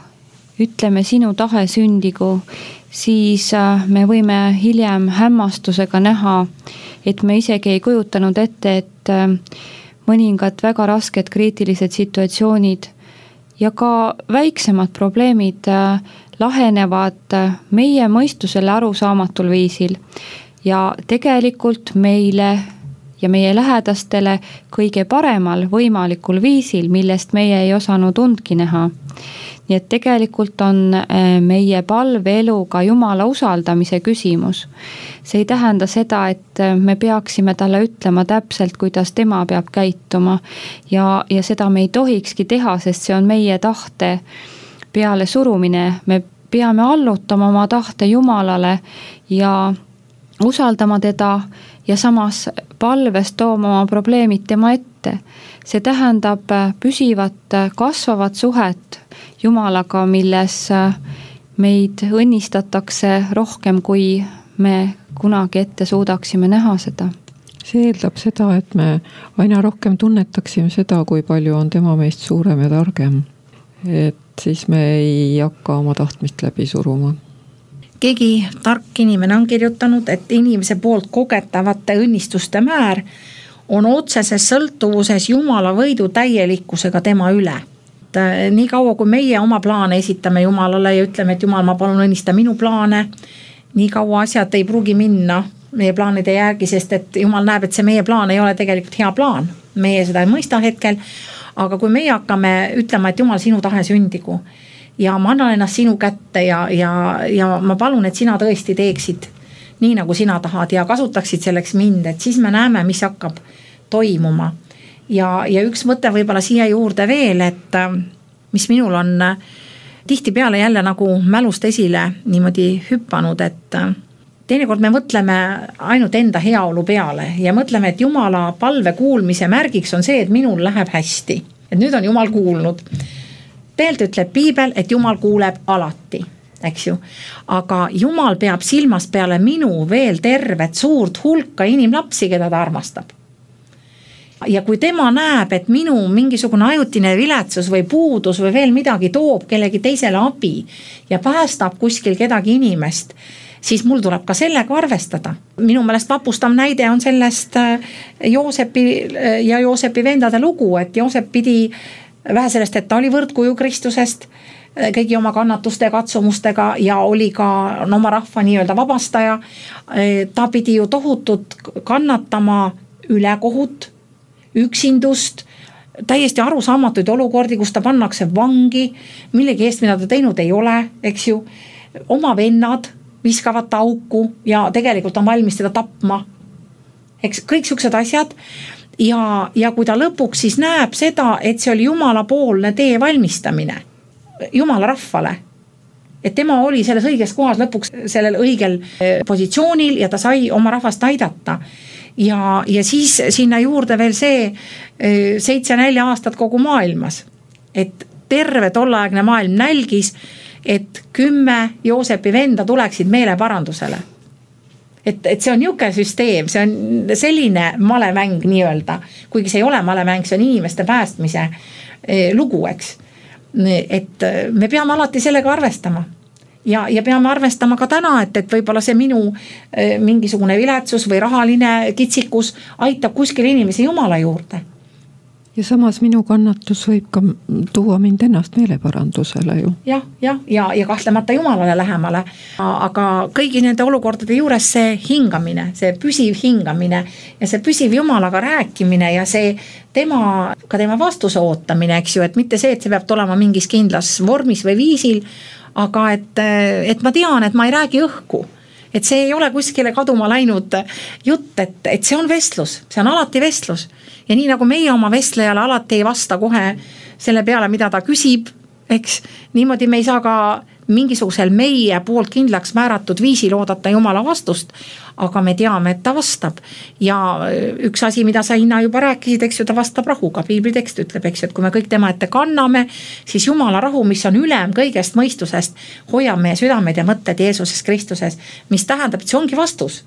ütleme sinu tahe sündigu, siis me võime hiljem hämmastusega näha, et me isegi ei kujutanud ette, et mõningad väga rasked kriitilised situatsioonid ja ka väiksemad probleemid lahenevad meie mõistusele arusaamatul viisil ja tegelikult meile ja meie lähedastele kõige paremal võimalikul viisil, millest meie ei osanud undki näha. Nii et tegelikult on meie palveelu ka Jumala usaldamise küsimus. See ei tähenda seda, et me peaksime talle ütlema täpselt, kuidas tema peab käituma ja, ja seda me ei tohikski teha, sest see on meie tahte peale surumine. Me peame allutama oma tahte Jumalale ja usaldama teda ja samas palves tooma oma probleemid tema ette. See tähendab püsivat kasvavat suhet Jumalaga, milles meid õnnistatakse rohkem, kui me kunagi ette suudaksime näha seda. See eeldab seda, et me aina rohkem tunnetaksime seda, kui palju on tema meist suurem ja targem. Et siis me ei hakka oma tahtmist läbi suruma. Keegi tark inimene on kirjutanud, et inimese poolt kogetavate õnnistuste määr on otseses sõltuvuses Jumala võidu täielikkusega tema üle. Nii kaua, kui meie oma plaane esitame Jumalale ja ütleme, et Jumal, ma palun õnnista minu plaane, nii kaua asjad ei pruugi minna meie plaanide järgi, sest et Jumal näeb, et see meie plaan ei ole tegelikult hea plaan. Meie seda ei mõista hetkel, aga kui meie hakkame ütlema, et Jumal, sinu tahe sündigu ja ma annan ennast sinu kätte ja, ja, ja ma palun, et sina tõesti teeksid nii, nagu sina tahad ja kasutaksid selleks mind, et siis me näeme, mis hakkab toimuma. Ja, ja üks mõte võib-olla siia juurde veel, et mis minul on tihtipeale jälle nagu mälust esile niimoodi hüppanud, et teinekord me mõtleme ainult enda heaolu peale ja mõtleme, et Jumala palve kuulmise märgiks on see, et minul läheb hästi. Et nüüd on Jumal kuulnud. Tegelikult ütleb Piibel, et Jumal kuuleb alati, eks ju. Aga Jumal peab silmas peale minu veel tervet suurt hulka inimlapsi, keda ta armastab. Ja kui tema näeb, et minu mingisugune ajutine viletsus või puudus või veel midagi toob kellegi teisele abi ja päästab kuskil kedagi inimest, siis mul tuleb ka sellega arvestada. Minu meelest vapustav näide on sellest Joosepi ja Joosepi vendade lugu, et Joosep pidi vähe sellest, et ta oli võrdkuju Kristusest kõigi oma kannatuste ja katsumustega ja oli ka oma rahva nii-öelda vabastaja. Ta pidi ju tohutut kannatama ülekohut, üksindust, täiesti arusaamatuid olukordi, kus ta pannakse vangi, millegi eest, mida ta teinud ei ole, eks ju, oma vennad viskavad ta auku ja tegelikult on valmis teda tapma. Eks kõik siuksed asjad ja, ja kui ta lõpuks siis näeb seda, et see oli Jumala poolne tee valmistamine Jumala rahvale, et tema oli selles õiges kohas lõpuks sellel õigel positsioonil ja ta sai oma rahvast aidata. Ja, ja siis sinna juurde veel see seitse nälja aastat kogu maailmas, et terve tollaegne maailm nälgis, et kümme Joosepi venda tuleksid meeleparandusele. Et, et see on niuke süsteem, see on selline malemäng nii-öelda, kuigi see ei ole malemäng, see on inimeste päästmise lugu, eks. Et me peame alati sellega arvestama. Ja, ja peame arvestama ka täna, et, et võib-olla see minu mingisugune viletsus või rahaline kitsikus aitab kuskil inimesi Jumala juurde. Ja samas minu kannatus võib ka tuua mind ennast meeleparandusele ju. Jah, jah, ja, ja kahtlemata Jumalale lähemale. Aga kõigi nende olukordade juures see hingamine, see püsiv hingamine ja see püsiv Jumalaga rääkimine ja see tema, ka tema vastuse ootamine, eks ju, et mitte see, et see peab tulema mingis kindlas vormis või viisil, aga et, et ma tean, et ma ei räägi õhku, et see ei ole kuskile kaduma läinud jutt, et, et see on vestlus, see on alati vestlus ja nii nagu meie oma vestlejale alati ei vasta kohe selle peale, mida ta küsib, eks, niimoodi me ei saa ka mingisugusel meie poolt kindlaks määratud viisil oodata Jumala vastust, aga me teame, et ta vastab ja üks asi, mida sa Inna juba rääkisid, eks ju, ta vastab rahuga, Piibli tekst ütleb, eks ju, et kui me kõik tema ette kanname, siis Jumala rahu, mis on ülem kõigest mõistusest, hoiab meie südamed ja mõtted Jeesuses Kristuses, mis tähendab, et see ongi vastus.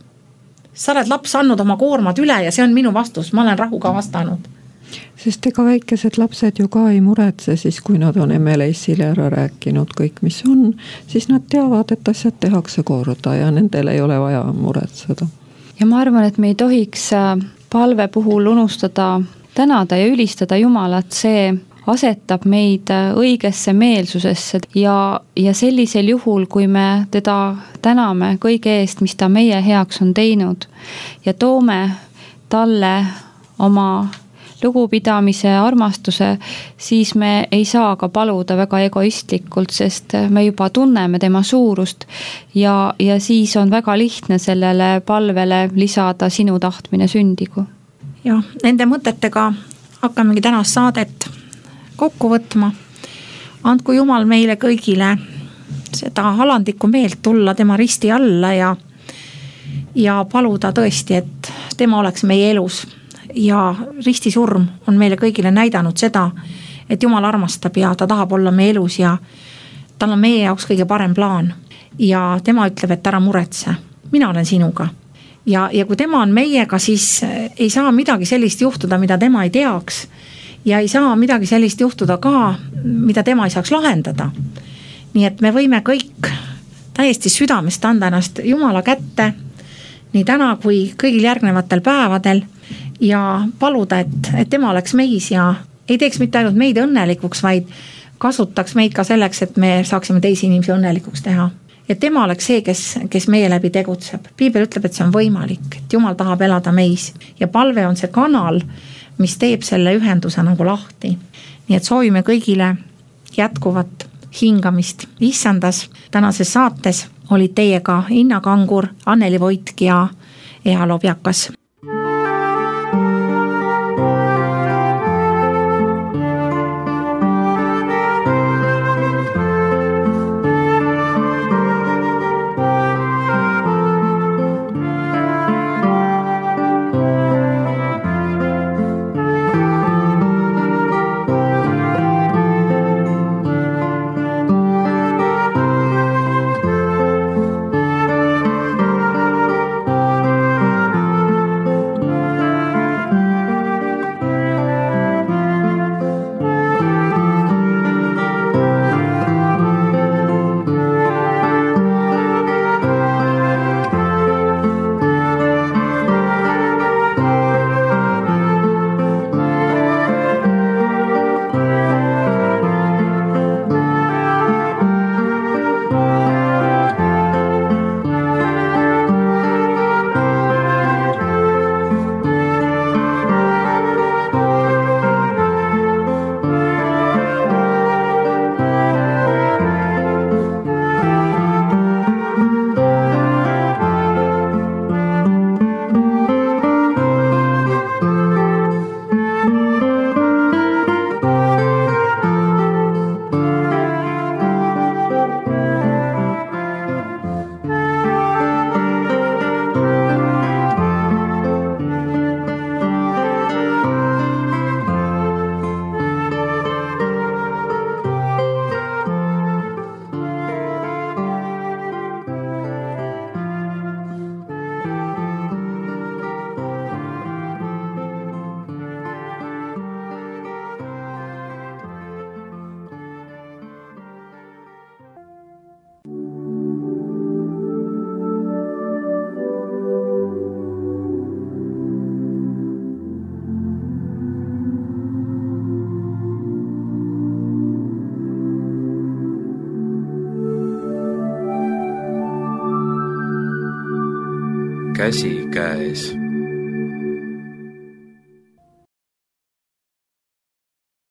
Sa oled laps andnud oma koormad üle ja see on minu vastus, ma olen rahuga vastanud. Sest ega väikesed lapsed ju ka ei muretse, siis kui nad on M L S-ile ära rääkinud kõik, mis on, siis nad teavad, et asjad tehakse korda ja nendel ei ole vaja muretseda. Ja ma arvan, et me ei tohiks palve puhul unustada tänada ja ülistada Jumalat, see asetab meid õigesse meelsusesse ja, ja sellisel juhul, kui me teda täname kõige eest, mis ta meie heaks on teinud ja toome talle oma lugupidamise, armastuse, siis me ei saa ka paluda väga egoistlikult, sest me juba tunneme tema suurust ja, ja siis on väga lihtne sellele palvele lisada sinu tahtmine sündigu. Ja nende mõtetega hakkamegi tänast saadet kokku võtma. Andku Jumal meile kõigile seda alandikku meelt tulla tema risti alla ja, ja paluda tõesti, et tema oleks meie elus. Ja ristisurm on meile kõigile näidanud seda, et Jumal armastab ja ta tahab olla meie elus ja tal on meie jaoks kõige parem plaan. Ja tema ütleb, et ära muretse, mina olen sinuga. Ja, ja kui tema on meiega, siis ei saa midagi sellist juhtuda, mida tema ei teaks. Ja ei saa midagi sellist juhtuda ka, mida tema ei saaks lahendada. Nii et me võime kõik täiesti südamest anda ennast Jumala kätte, nii täna kui kõigil järgnevatel päevadel, ja paluda, et, et tema oleks meis ja ei teeks mitte ainult meid õnnelikuks, vaid kasutaks meid ka selleks, et me saaksime teisi inimesi õnnelikuks teha. Et tema oleks see, kes, kes meie läbi tegutseb. Piibel ütleb, et see on võimalik, et Jumal tahab elada meis ja palve on see kanal, mis teeb selle ühenduse nagu lahti. Nii et soovime kõigile jätkuvat hingamist Issandas. Tänases saates olid teiega Inna Kangur, Anneli Voitk ja Eha Lobjakas. käsikäes.